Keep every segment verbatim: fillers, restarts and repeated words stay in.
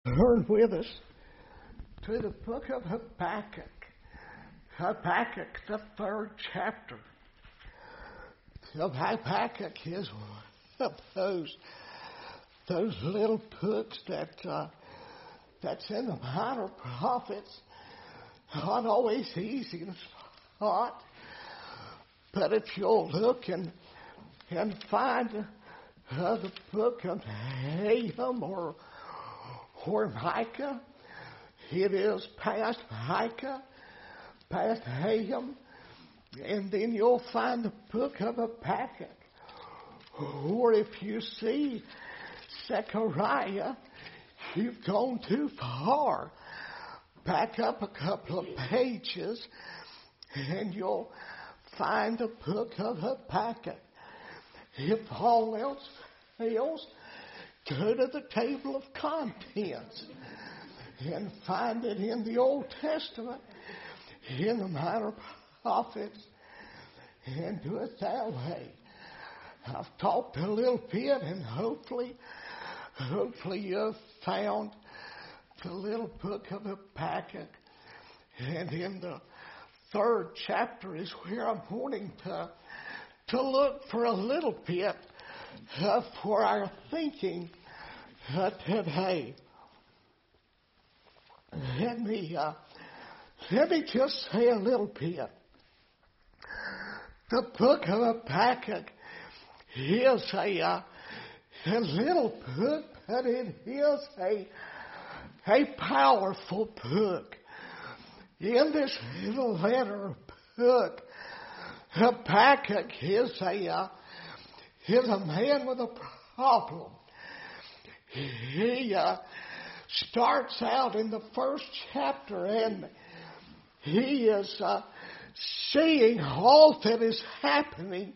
Turn with us to the book of Habakkuk. Habakkuk, the third chapter. Habakkuk is one of those, those little books that uh, that's in the minor prophets. Not always easy to spot, but if you'll look and and find uh, the book of Nahum or or Micah, it is past Micah, past Nahum, and then you'll find the book of Habakkuk. Or if you see Zechariah, you've gone too far. Back up a couple of pages, and you'll find the book of Habakkuk. If all else fails, go to the table of contents and find it in the Old Testament, in the minor prophets, and do it that way. I've talked a little bit, and hopefully, hopefully you've found the little book of Habakkuk. And in the third chapter is where I'm wanting to, to look for a little bit uh, for our thinking uh, today. Let me, uh, let me just say a little bit. The book of Habakkuk is a, uh, a little book, but it is a A powerful book. In this little letter book, Habakkuk is a uh, is a man with a problem. He uh, starts out in the first chapter, and he is uh, seeing all that is happening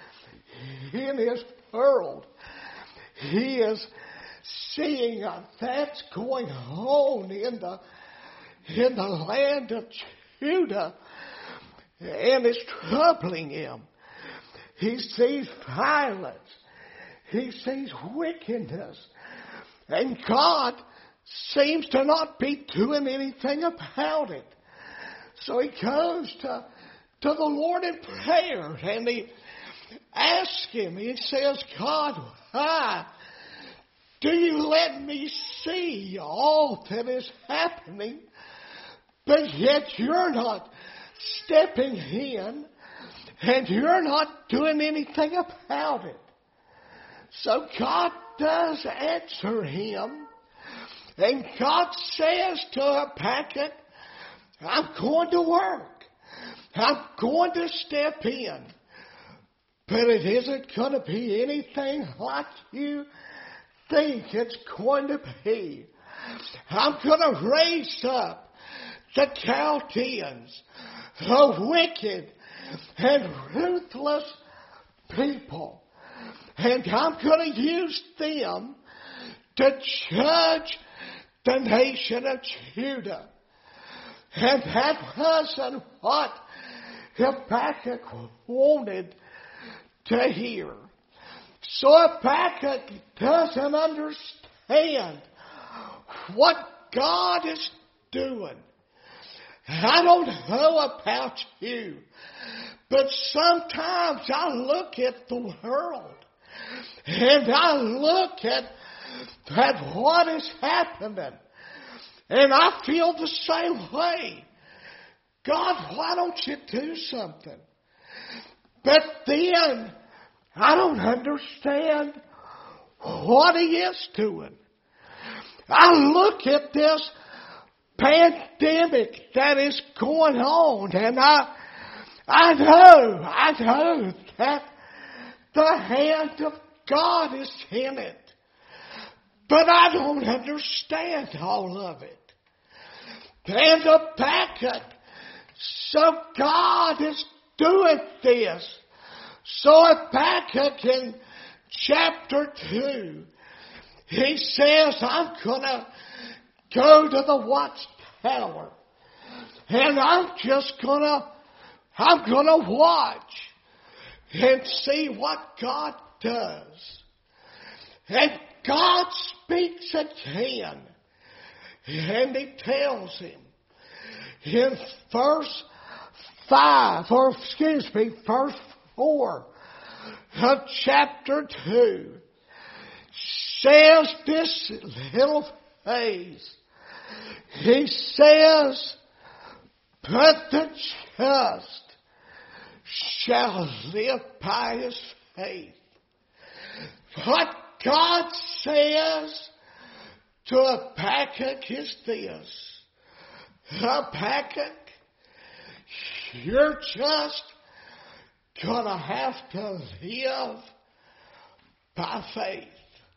in his world. He is seeing uh, that's going on in the in the land of Judah, and it's troubling him. He sees violence, he sees wickedness, and God seems to not be doing anything about it. So he goes to to the Lord in prayer, and he asks him. He says, "God, why do you let me see all that is happening, but yet you're not stepping in and you're not doing anything about it?" So God does answer him, and God says to Habakkuk, "I'm going to work. I'm going to step in, but it isn't going to be anything like you think it's going to be. I'm going to raise up the Chaldeans, the wicked and ruthless people, and I'm going to use them to judge the nation of Judah." And that wasn't what Habakkuk wanted to hear. So Habakkuk doesn't understand what God is doing. I don't know about you, but sometimes I look at the world and I look at, at what is happening, and I feel the same way. God, why don't you do something? But then I don't understand what he is doing. I look at this pandemic that is going on, and I, I know, I know that the hand of God is in it. But I don't understand all of it. And Habakkuk, so God is doing this. So Habakkuk in chapter two, he says, "I'm going to go to the watchtower, and I'm just going to, I'm going to watch and see what God does." And God speaks again. And he tells him in verse five, or excuse me, verse four of chapter two, says this little phrase. He says, but the just shall live by his faith. What God says to Habakkuk is this. Habakkuk, you're just gonna have to live by faith.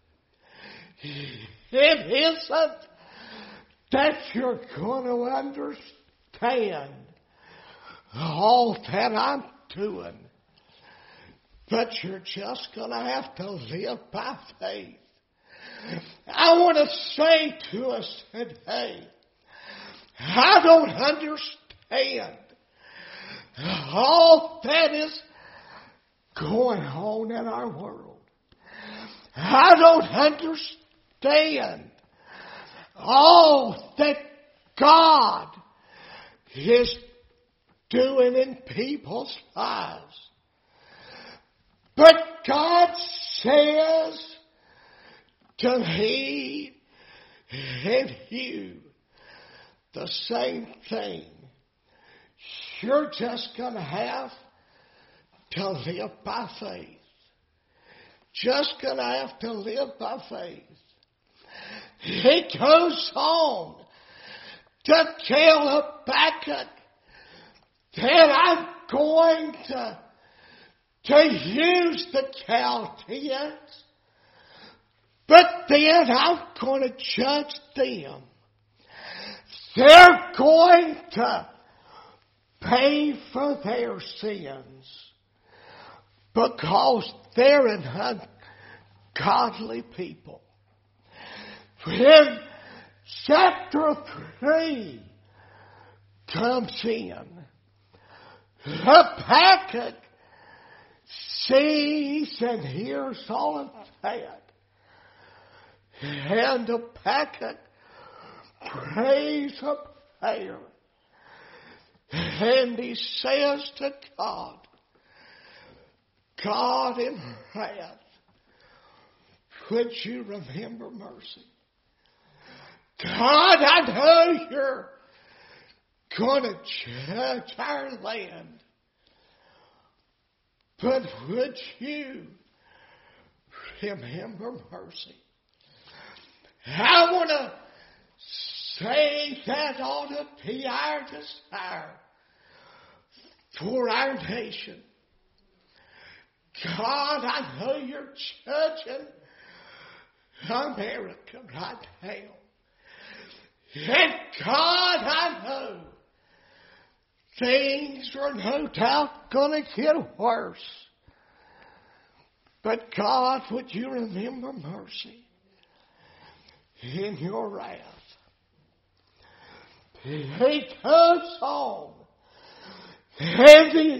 It isn't that you're gonna understand all that I'm doing, but you're just gonna have to live by faith. I want to say to us today, I don't understand all that is going on in our world. I don't understand all that God is doing in people's lives. But God says to me and you the same thing. You're just going to have to live by faith. Just going to have to live by faith. He goes on to tell Habakkuk that I'm going to, to use the Chaldeans, but then I'm going to judge them. They're going to pay for their sins because they're an ungodly people. When chapter three comes in, Habakkuk sees and hears all of that. And Habakkuk prays a prayer. And he says to God, God in wrath, would you remember mercy? God, I know you're going to judge our land, but would you remember mercy? I want to say that ought to be our desire for our nation. God, I know you're judging America right now. And God, I know things are no doubt going to get worse. But God, would you remember mercy in your wrath? He goes on and he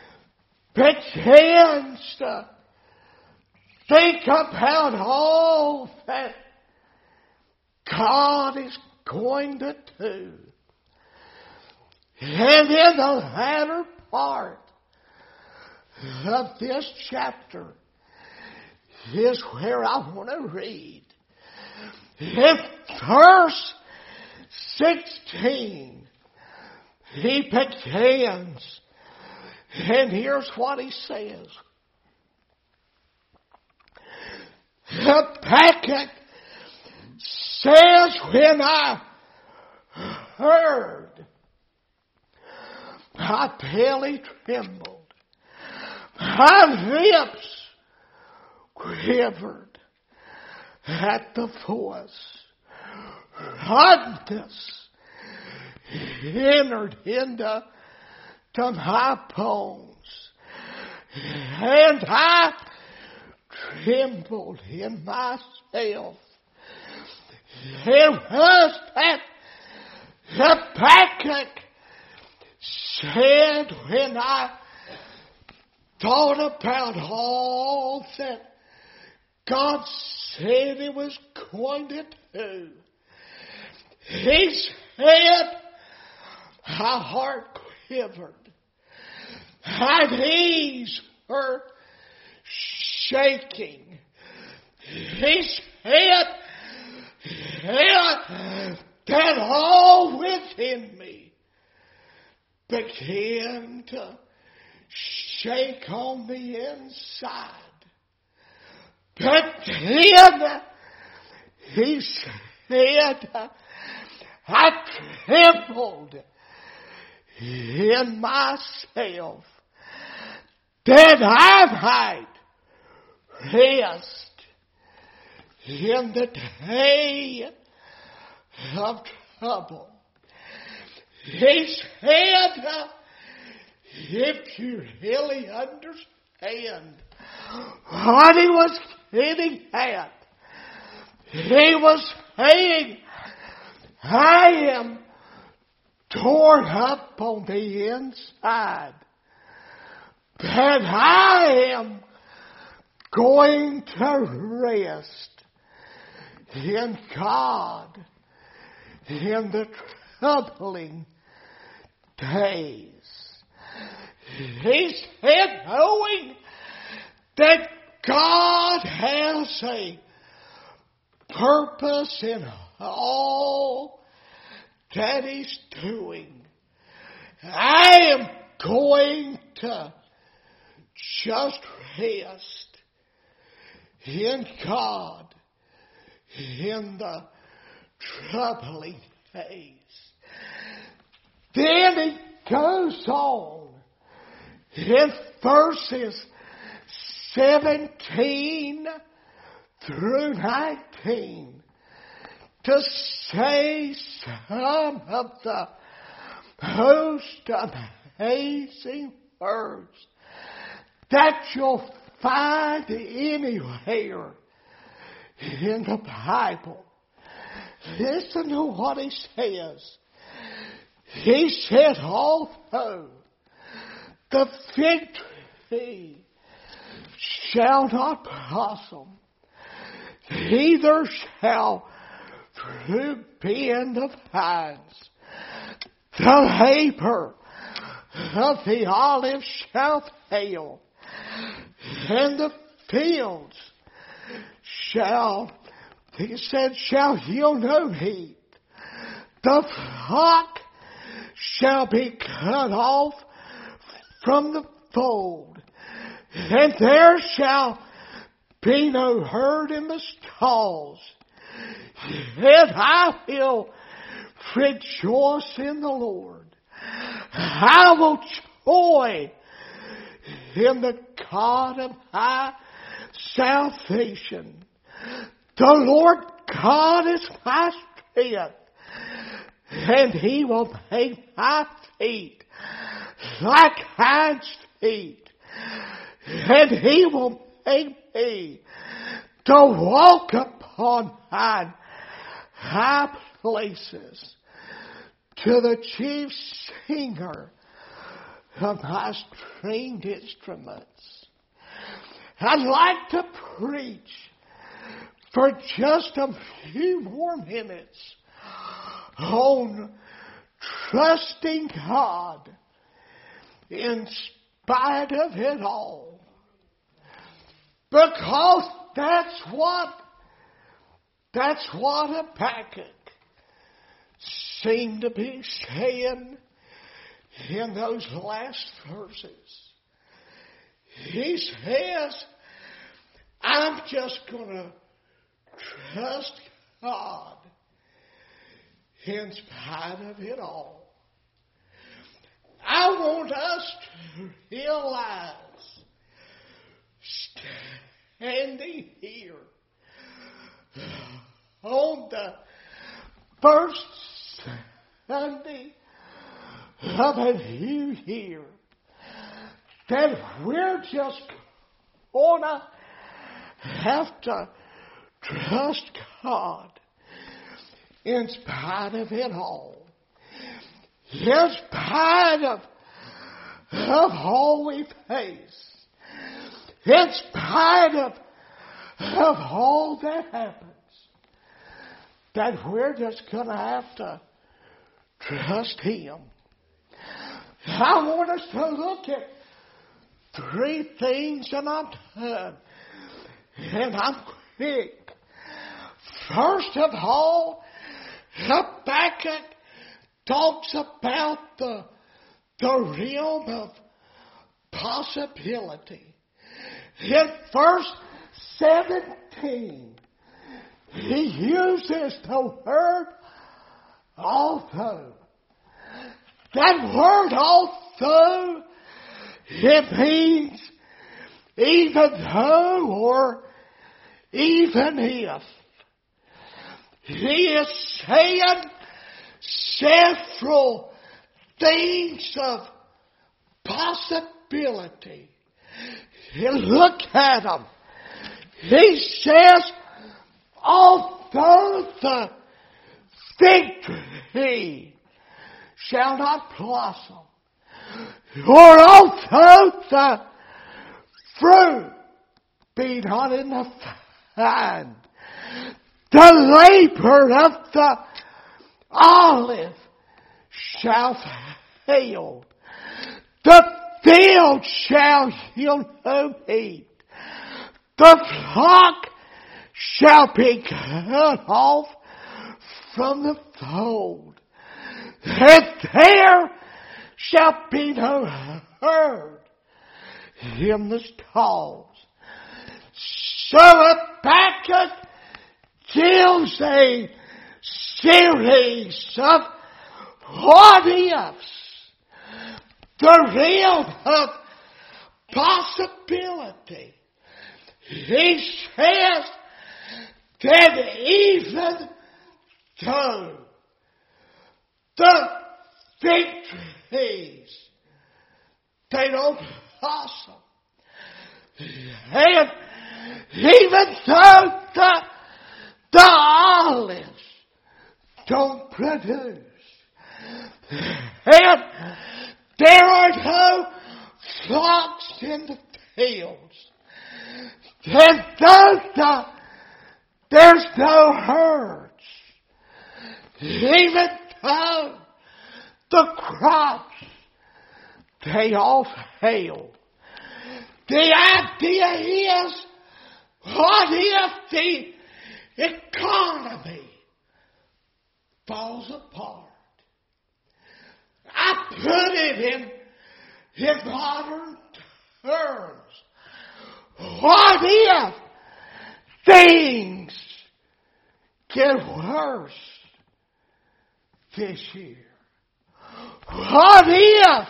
begins to think about all that God is going to do. And in the latter part of this chapter is where I want to read. In verse sixteen, he begins, and here's what he says. Habakkuk says, when I heard, my belly trembled, my lips quivered at the voice. Hardness entered into to my bones, and I trembled in myself. It was that Habakkuk said, when I thought about all that God said He was going to do, He said, my heart quivered. My knees were shaking. He said, yeah, that all within me began to shake on the inside. But then he said, I trembled in myself that I might rest in the day of trouble. He said, if you really understand what he was getting at, he was saying, I am torn up on the inside, but I am going to rest in God in the troubling days. He said, knowing that God has a purpose in all that He's doing, I am going to just rest in God in the troubling days. Then he goes on in verses seventeen through nineteen to say some of the most amazing words that you'll find anywhere in the Bible. Listen to what he says. He said, although the fig tree shall not blossom, neither shall fruit be in the vines, the labor of the olive shall fail, and the fields shall, he said, shall yield no heat. The flock shall be cut off from the fold, and there shall be no herd in the stalls. Yet I will rejoice in the Lord. I will joy in the God of my salvation. The Lord God is my strength, and He will make my feet like hinds feet, and He will make me to walk upon mine high places. To the chief singer of my stringed instruments, I'd like to preach for just a few more minutes on trusting God in spite of it all. Because that's what, that's what Habakkuk seemed to be saying in those last verses. He says, I'm just going to trust God in spite of it all. I want us to realize, standing here on the first Sunday of a new year, that we're just gonna have to trust God in spite of it all. In spite of, of all we face. In spite of, of all that happens. that we're just going to have to trust Him. I want us to look at three things, and I'm done. And I'm quick. First of all, Habakkuk talks about the, the realm of possibility. In verse seventeen, he uses the word although. That word although, it means even though or even if. He is saying several things of possibility. You look at them. He says, although the fig tree shall not blossom, or although the fruit be not in the vine, the labor of the olive shall fail. The field shall yield no meat. The flock shall be cut off from the fold. And there shall be no herd in the stalls. So Habakkuk gives a series of what ifs. The realm of possibility. He says that even though the fig trees, they don't blossom, and even though the, the olives don't produce, and there are no flocks in the fields, and though the, there's no herds, even though the crops, they all fail. The idea is, what if the economy falls apart? I put it in, in modern terms. What if things get worse this year? What if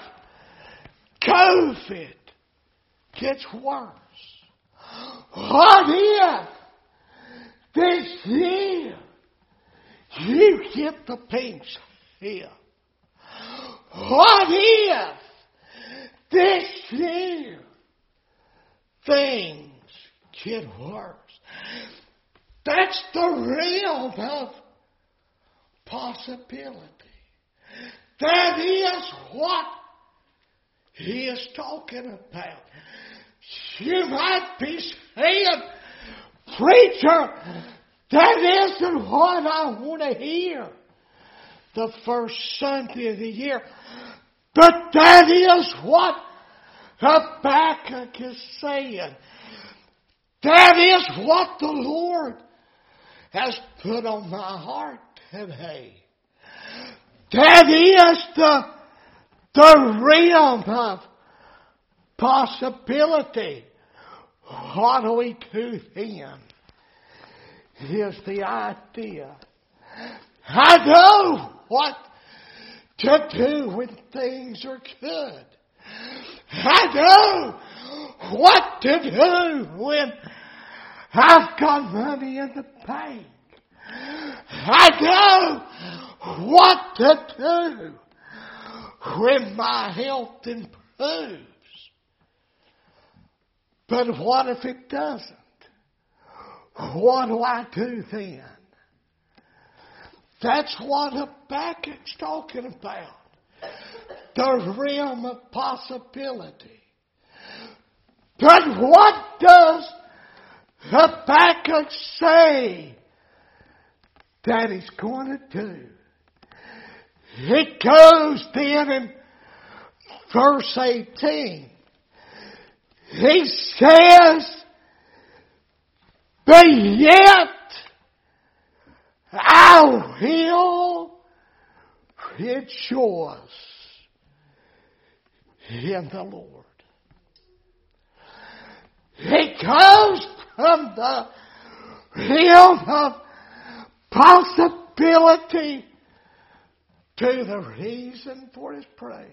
COVID gets worse? What if this year you get the pink slip? What if this year things get worse? That's the realm of possibility. That is what he is talking about. You might be saying, preacher, that isn't what I want to hear the first Sunday of the year. But that is what Habakkuk is saying. That is what the Lord has put on my heart today. That is the, the realm of possibility. What do we do then? Here's the idea. I know what to do when things are good. I know what to do when I've got money in the bank. I know what to do when my health improves. But what if it doesn't? What do I do then? That's what Habakkuk's talking about. The realm of possibility. But what does Habakkuk say that He's going to do. It goes then in verse eighteen. He says, but yet I will rejoice in the Lord. It goes from the realm of possibility to the reason for His praise.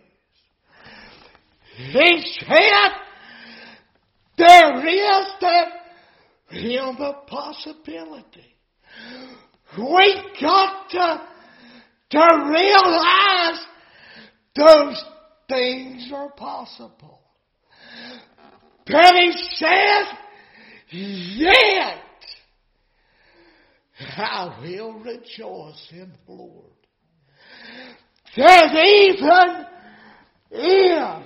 He said there is that realm of possibility. We got to, to realize those things are possible. But He says, yet I will rejoice in the Lord. That even if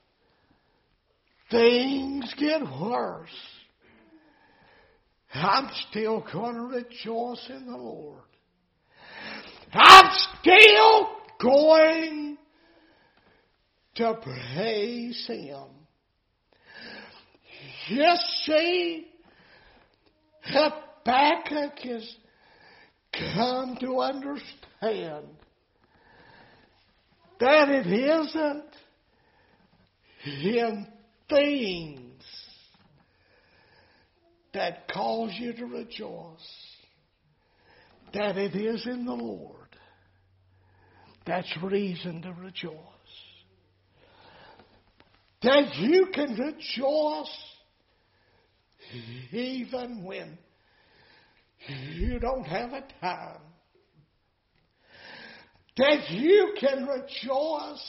things get worse, I'm still going to rejoice in the Lord. I'm still going to praise Him. You see, Habakkuk has come to understand that it isn't in things that cause you to rejoice, that it is in the Lord. That's reason to rejoice. That you can rejoice even when you don't have a time. That you can rejoice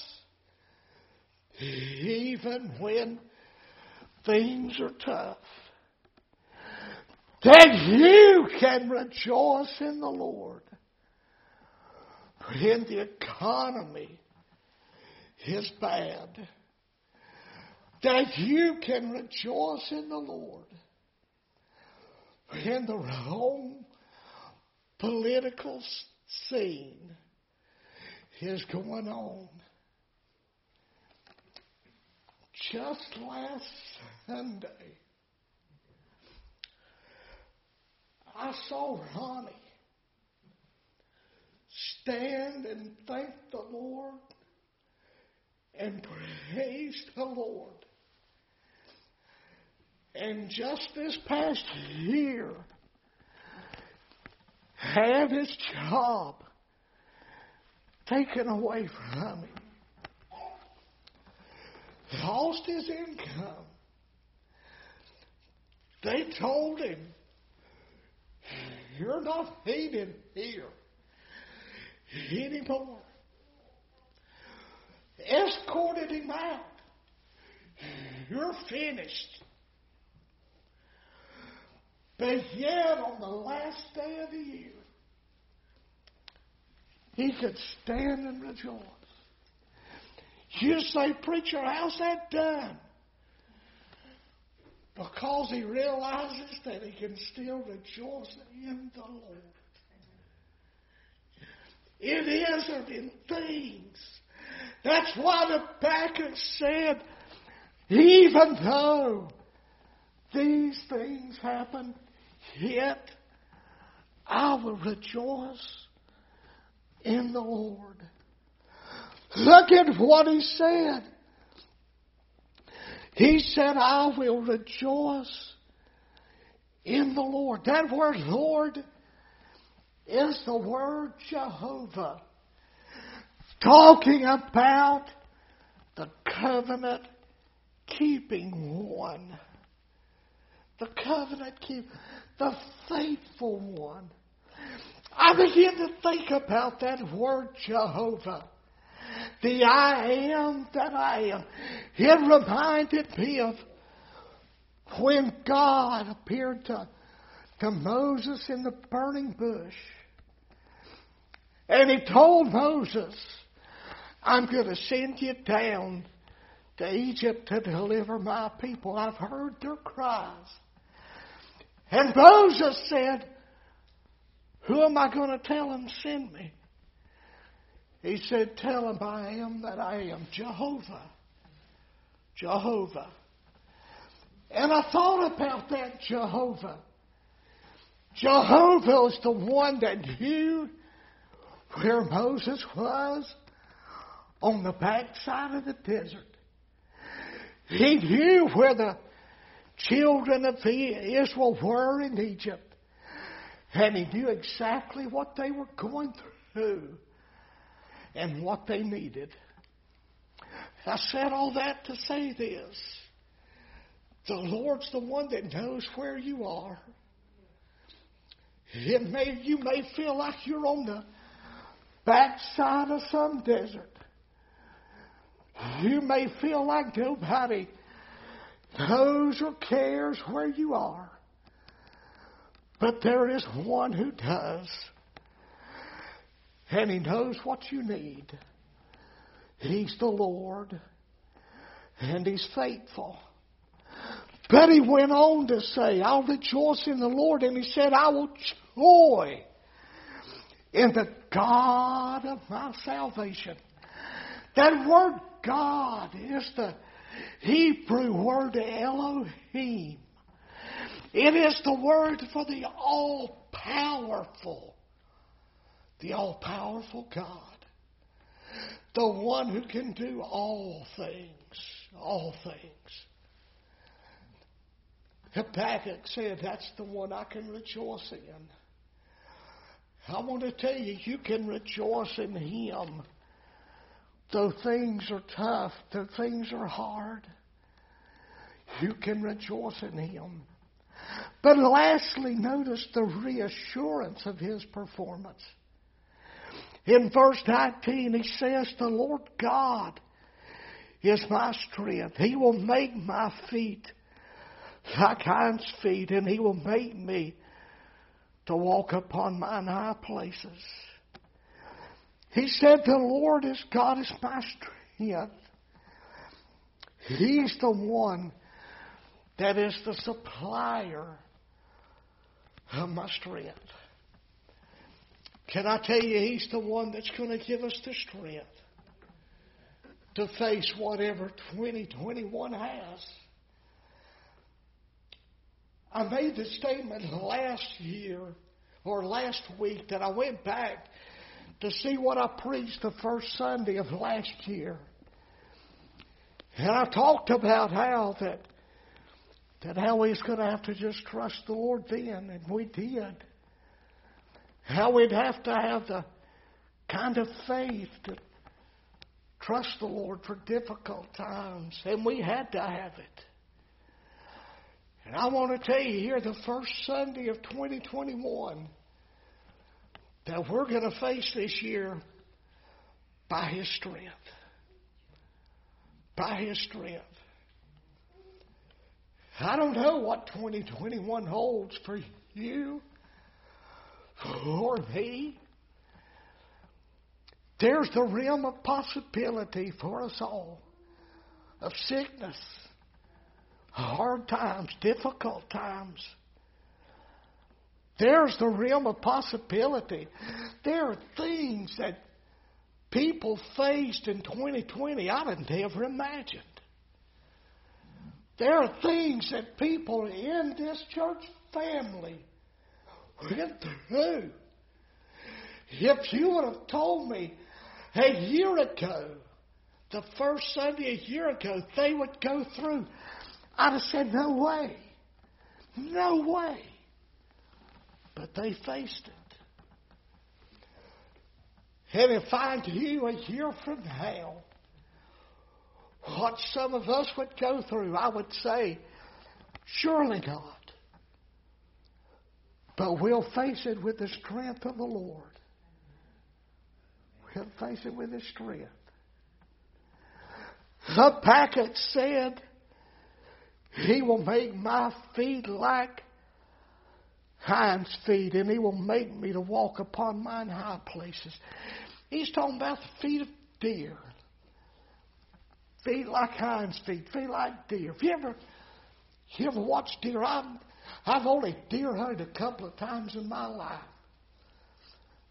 even when things are tough. That you can rejoice in the Lord when the economy is bad. That you can rejoice in the Lord when the wrong political scene is going on. Just last Sunday, I saw Ronnie stand and thank the Lord and praise the Lord. And just this past year, had his job taken away from him. Lost his income. They told him, you're not needed here anymore. Escorted him out. You're finished. But yet on the last day of the year, he could stand and rejoice. You say, preacher, how's that done? Because he realizes that he can still rejoice in the Lord. It isn't in things. That's why the Habakkuk said, even though these things happen, yet I will rejoice in the Lord. Look at what he said. He said, I will rejoice in the Lord. That word Lord is the word Jehovah. Talking about the covenant keeping one. The covenant keep, the faithful one. I begin to think about that word Jehovah. The I am that I am. It reminded me of when God appeared to, to Moses in the burning bush. And he told Moses, I'm going to send you down to Egypt to deliver my people. I've heard their cries. And Moses said, Who am I going to tell him send me? He said, tell him I am that I am, Jehovah. Jehovah. And I thought about that Jehovah. Jehovah is the one that knew where Moses was on the backside of the desert. He knew where the children of Israel were in Egypt. And he knew exactly what they were going through and what they needed. I said all that to say this. The Lord's the one that knows where you are. It may, you may feel like you're on the backside of some desert. You may feel like nobody knows or cares where you are. But there is one who does. And he knows what you need. He's the Lord. And he's faithful. But he went on to say, I'll rejoice in the Lord. And he said, I will joy in the God of my salvation. That word God is the Hebrew word Elohim. It is the word for the all-powerful. The all-powerful God. The one who can do all things. All things. Habakkuk said, that's the one I can rejoice in. I want to tell you, you can rejoice in Him. Though things are tough, though things are hard, you can rejoice in Him. But lastly, notice the reassurance of His performance. In verse nineteen, He says, the Lord God is my strength. He will make my feet like hinds' feet, and He will make me to walk upon mine high places. He said, the Lord is God is my strength. He's the one that is the supplier of my strength. Can I tell you, He's the one that's going to give us the strength to face whatever twenty twenty-one has. I made the statement last year or last week that I went back to see what I preached the first Sunday of last year. And I talked about how that, that how we was going to have to just trust the Lord then, and we did. How we'd have to have the kind of faith to trust the Lord for difficult times, and we had to have it. And I want to tell you here, the first Sunday of twenty twenty-one, that we're going to face this year by His strength. By His strength. I don't know what twenty twenty-one holds for you or me. There's the realm of possibility for us all of sickness, hard times, difficult times. There's the realm of possibility. There are things that people faced in twenty twenty I didn't ever imagined. There are things that people in this church family went through. If you would have told me a year ago, the first Sunday a year ago, they would go through, I'd have said, no way. No way. But they faced it. And if I knew a year from now what some of us would go through, I would say, surely not. But we'll face it with the strength of the Lord. We'll face it with His strength. Habakkuk said, He will make my feet like hinds' feet, and He will make me to walk upon mine high places. He's talking about the feet of deer. Feet like hinds' feet, feet like deer. Have you ever, you ever watched deer? I've, I've only deer hunted a couple of times in my life.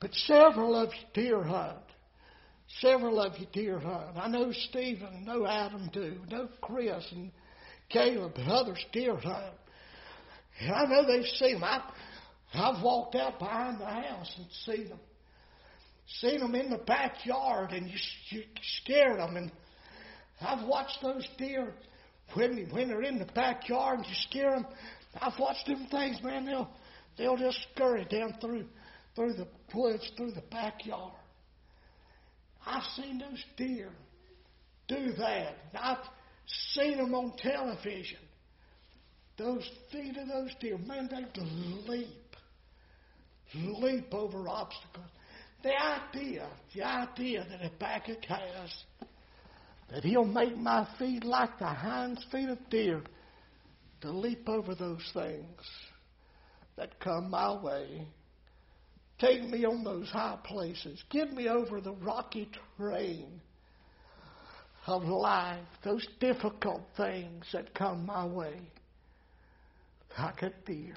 But several of you deer hunt. Several of you deer hunt. I know Stephen, I know Adam do. I know Chris and Caleb and others deer hunt. And I know they've seen them. I, I've walked out behind the house and seen them. Seen them in the backyard, and you, you scared them. And I've watched those deer when, when they're in the backyard and you scare them. I've watched them things, man. They'll they'll just scurry down through through the woods, through the backyard. I've seen those deer do that. I've seen them on television. Those feet of those deer, man, they leap, leap over obstacles. The idea, the idea that Habakkuk has, that he'll make my feet like the hinds feet of deer to leap over those things that come my way. Take me on those high places. Get me over the rocky terrain of life, those difficult things that come my way, like a deer.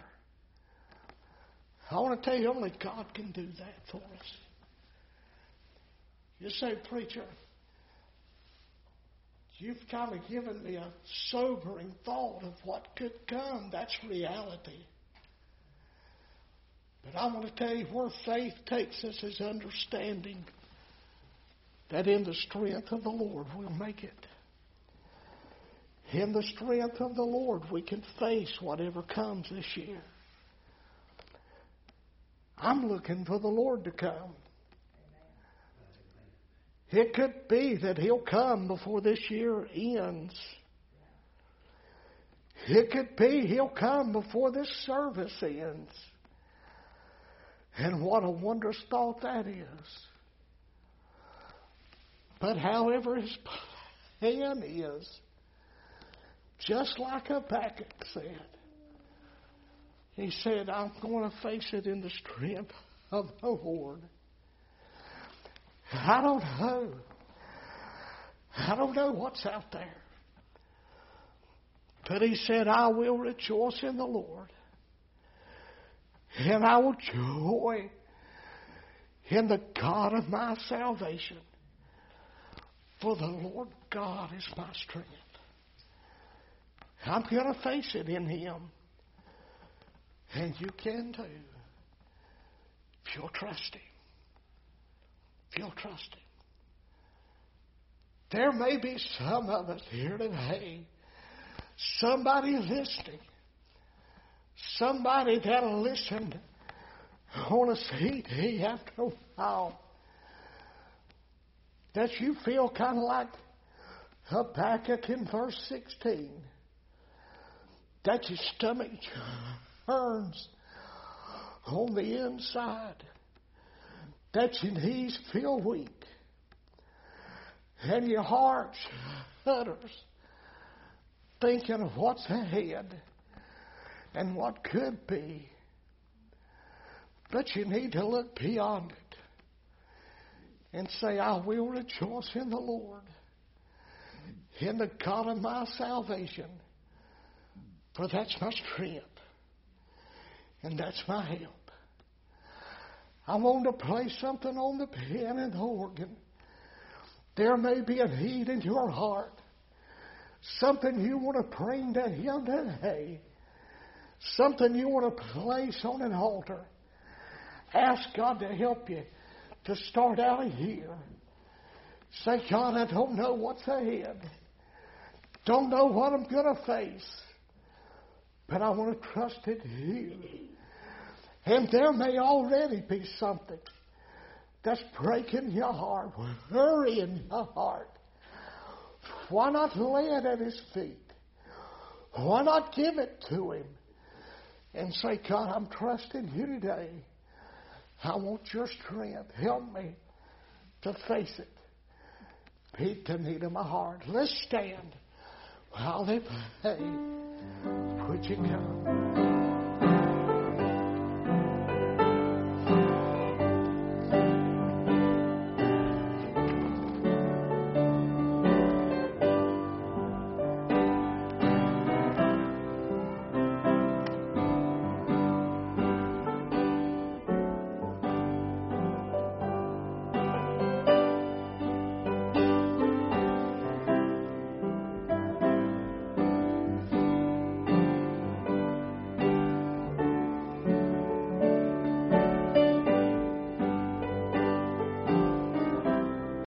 I want to tell you, only God can do that for us. You say, preacher, you've kind of given me a sobering thought of what could come. That's reality. But I want to tell you, where faith takes us is understanding that in the strength of the Lord we'll make it. In the strength of the Lord we can face whatever comes this year. I'm looking for the Lord to come. It could be that He'll come before this year ends. It could be He'll come before this service ends. And what a wondrous thought that is. But however His plan is, just like Habakkuk said, he said, I'm going to face it in the strength of the Lord. I don't know. I don't know what's out there. But he said, I will rejoice in the Lord. And I will joy in the God of my salvation. For the Lord God is my strength. I'm going to face it in Him. And you can too. If you'll trust Him. If you'll trust Him. There may be some of us here today. Somebody listening. Somebody that'll listen on a C D after a while. That you feel kind of like Habakkuk in verse sixteen. That your stomach churns on the inside. That your knees feel weak. And your heart shudders. Thinking of what's ahead. And what could be. But you need to look beyond it. And say, I will rejoice in the Lord. In the God of my salvation. For that's my strength. And that's my help. I want to play something on the piano and the organ. There may be a need in your heart. Something you want to bring to Him today. Something you want to place on an altar. Ask God to help you to start out a year. Say, God, I don't know what's ahead. Don't know what I'm going to face. But I want to trust in You. And there may already be something that's breaking your heart, worrying your heart. Why not lay it at His feet? Why not give it to Him? And say, God, I'm trusting You today. I want Your strength. Help me to face it. Meet the need of my heart. Let's stand while they play. Would you come?